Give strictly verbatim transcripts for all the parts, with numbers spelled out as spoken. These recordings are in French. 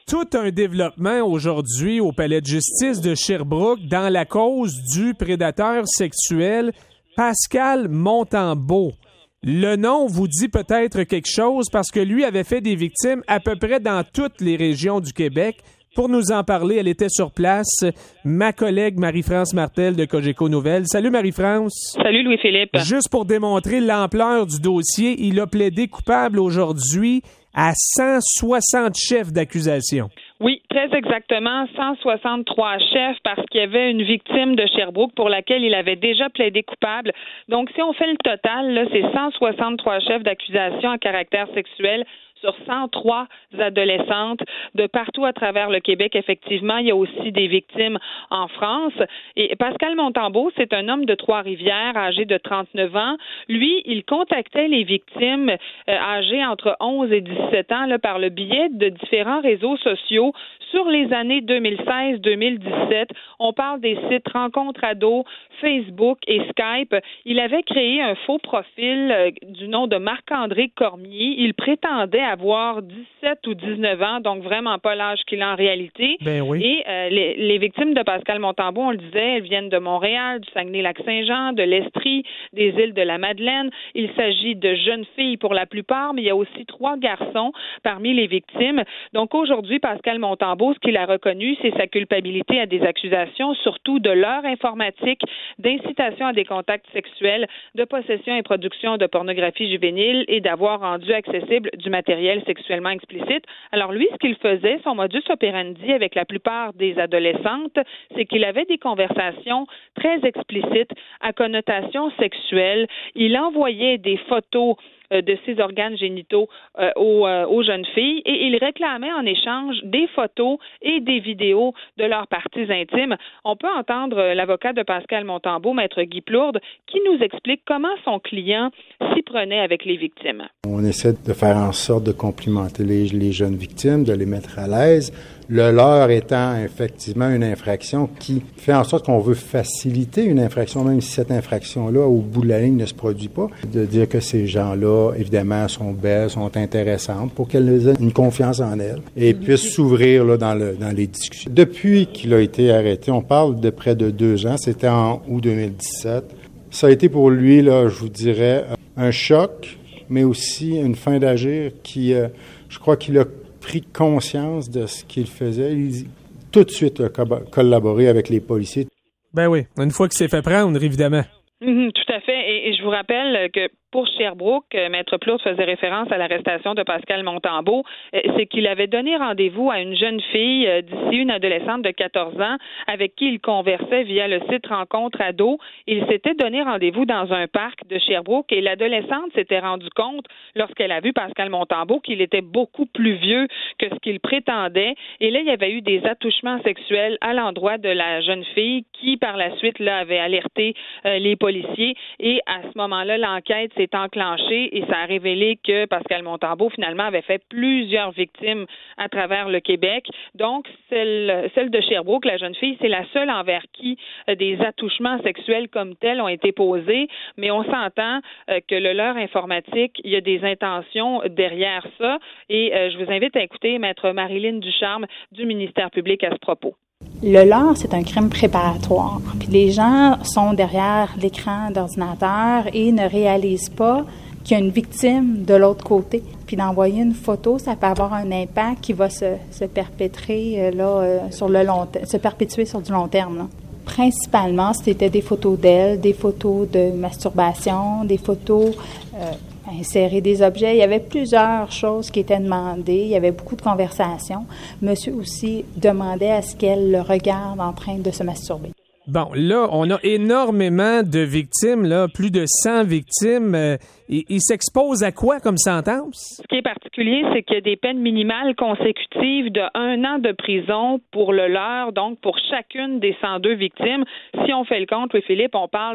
tout un développement aujourd'hui au palais de justice de Sherbrooke dans la cause du prédateur sexuel Pascal Montembeault. Le nom vous dit peut-être quelque chose parce que lui avait fait des victimes à peu près dans toutes les régions du Québec. Pour nous en parler, elle était sur place, ma collègue Marie-France Martel de Cogeco Nouvelles. Salut Marie-France. Salut Louis-Philippe. Juste pour démontrer l'ampleur du dossier, il a plaidé coupable aujourd'hui à cent soixante chefs d'accusation. Oui, très exactement, cent soixante-trois chefs parce qu'il y avait une victime de Sherbrooke pour laquelle il avait déjà plaidé coupable. Donc, si on fait le total, là, c'est cent soixante-trois chefs d'accusation à caractère sexuel sur cent trois adolescentes de partout à travers le Québec. Effectivement, il y a aussi des victimes en France. Et Pascal Montembeault, c'est un homme de Trois-Rivières, âgé de trente-neuf ans. Lui, il contactait les victimes euh, âgées entre onze et dix-sept ans là, par le biais de différents réseaux sociaux sur les années deux mille seize deux mille dix-sept. On parle des sites Rencontres Ados, Facebook et Skype. Il avait créé un faux profil euh, du nom de Marc-André Cormier. Il prétendait avoir dix-sept ou dix-neuf ans, donc vraiment pas l'âge qu'il a en réalité. Ben oui. Et euh, les, les victimes de Pascal Montembeault, on le disait, elles viennent de Montréal, du Saguenay-Lac-Saint-Jean, de l'Estrie, des îles de la Madeleine. Il s'agit de jeunes filles pour la plupart, mais il y a aussi trois garçons parmi les victimes. Donc aujourd'hui, Pascal Montembeault, ce qu'il a reconnu, c'est sa culpabilité à des accusations, surtout de l'heure informatique, d'incitation à des contacts sexuels, de possession et production de pornographie juvénile et d'avoir rendu accessible du matériel sexuellement explicite. Alors lui, ce qu'il faisait, son modus operandi avec la plupart des adolescentes, c'est qu'il avait des conversations très explicites à connotation sexuelle. Il envoyait des photos euh, de ses organes génitaux euh, aux, euh, aux jeunes filles et il réclamait en échange des photos et des vidéos de leurs parties intimes. On peut entendre euh, l'avocat de Pascal Montembeault, Maître Guy Plourde, qui nous explique comment son client s'y prenait avec les victimes. On essaie de faire en sorte de complimenter les, les jeunes victimes, de les mettre à l'aise. Le leur étant effectivement une infraction qui fait en sorte qu'on veut faciliter une infraction, même si cette infraction-là, au bout de la ligne, ne se produit pas. De dire que ces gens-là, évidemment, sont belles, sont intéressantes pour qu'elles aient une confiance en elles et puissent s'ouvrir là, dans, le, dans les discussions. Depuis qu'il a été arrêté, on parle de près de deux ans, c'était en août deux mille dix-sept. Ça a été pour lui, là, je vous dirais, un choc, mais aussi une fin d'agir qui, euh, je crois qu'il a pris conscience de ce qu'il faisait. Il tout de suite a collaboré avec les policiers. Ben oui, une fois qu'il s'est fait prendre, évidemment. Mmh, tout à fait. Et, et je vous rappelle que pour Sherbrooke, Maître Plourde faisait référence à l'arrestation de Pascal Montembeault, c'est qu'il avait donné rendez-vous à une jeune fille d'ici, une adolescente de quatorze ans, avec qui il conversait via le site Rencontres Ados. Il s'était donné rendez-vous dans un parc de Sherbrooke et l'adolescente s'était rendue compte, lorsqu'elle a vu Pascal Montembeault, qu'il était beaucoup plus vieux que ce qu'il prétendait. Et là, il y avait eu des attouchements sexuels à l'endroit de la jeune fille qui, par la suite, là, avait alerté euh, les policiers. Et à ce moment-là, l'enquête s'est enclenchée et ça a révélé que Pascal Montembeault, finalement, avait fait plusieurs victimes à travers le Québec. Donc, celle, celle de Sherbrooke, la jeune fille, c'est la seule envers qui euh, des attouchements sexuels comme tels ont été posés, mais on s'entend euh, que le leurre informatique, il y a des intentions derrière ça et euh, je vous invite à écouter Maître Marilyn Ducharme du ministère public à ce propos. Le leurre, c'est un crime préparatoire. Puis les gens sont derrière l'écran d'ordinateur et ne réalisent pas qu'il y a une victime de l'autre côté. Puis d'envoyer une photo, ça peut avoir un impact qui va se, se perpétrer là, euh, sur le long terme, se perpétuer sur du long terme. Là. Principalement, c'était des photos d'elle, des photos de masturbation, des photos euh, insérer des objets. Il y avait plusieurs choses qui étaient demandées. Il y avait beaucoup de conversations. Monsieur aussi demandait à ce qu'elle le regarde en train de se masturber. Bon, là, on a énormément de victimes, là, plus de cent victimes. Euh, ils, ils s'exposent à quoi comme sentence? Ce qui est particulier, c'est qu'il y a des peines minimales consécutives de un an de prison pour le leurre, donc pour chacune des cent deux victimes. Si on fait le compte, Louis-Philippe, on parle de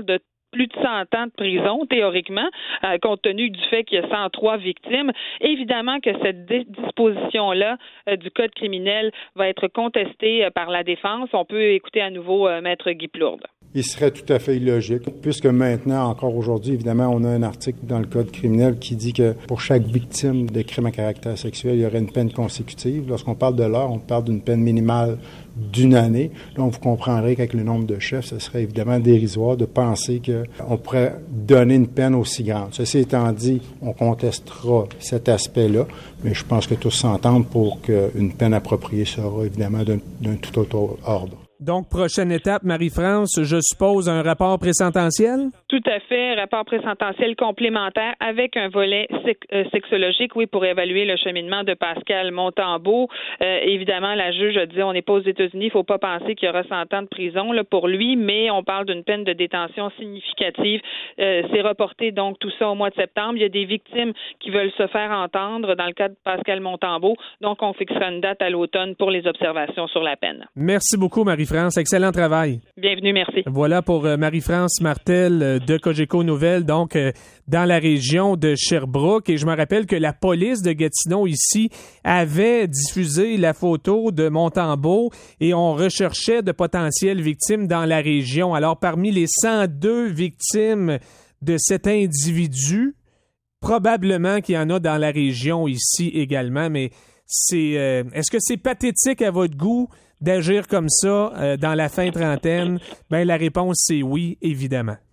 plus de cent ans de prison, théoriquement, euh, compte tenu du fait qu'il y a cent trois victimes. Évidemment que cette dé- disposition-là euh, du Code criminel va être contestée euh, par la défense. On peut écouter à nouveau euh, Maître Guy Plourde. Il serait tout à fait illogique, puisque maintenant, encore aujourd'hui, évidemment, on a un article dans le Code criminel qui dit que pour chaque victime de crime à caractère sexuel, il y aurait une peine consécutive. Lorsqu'on parle de l'heure, on parle d'une peine minimale d'une année. Donc, vous comprendrez qu'avec le nombre de chefs, ce serait évidemment dérisoire de penser qu'on pourrait donner une peine aussi grande. Ceci étant dit, on contestera cet aspect-là, mais je pense que tous s'entendent pour qu'une peine appropriée sera évidemment d'un, d'un tout autre ordre. Donc, prochaine étape, Marie-France, je suppose un rapport présententiel? Tout à fait, rapport présententiel complémentaire avec un volet sex- euh, sexologique, oui, pour évaluer le cheminement de Pascal Montembeault. Euh, évidemment, la juge a dit on n'est pas aux États-Unis, il ne faut pas penser qu'il y aura cent ans de prison là, pour lui, mais on parle d'une peine de détention significative. Euh, c'est reporté donc tout ça au mois de septembre. Il y a des victimes qui veulent se faire entendre dans le cas de Pascal Montembeault, donc on fixera une date à l'automne pour les observations sur la peine. Merci beaucoup, Marie-France. Excellent travail. Bienvenue, merci. Voilà pour euh, Marie-France Martel euh, de Cogeco Nouvelles, donc euh, dans la région de Sherbrooke. Et je me rappelle que la police de Gatineau ici avait diffusé la photo de Montembeault et on recherchait de potentielles victimes dans la région. Alors, parmi les cent deux victimes de cet individu, probablement qu'il y en a dans la région ici également, mais c'est euh, est-ce que c'est pathétique à votre goût d'agir comme ça euh, dans la fin trentaine? Ben la réponse c'est oui, évidemment.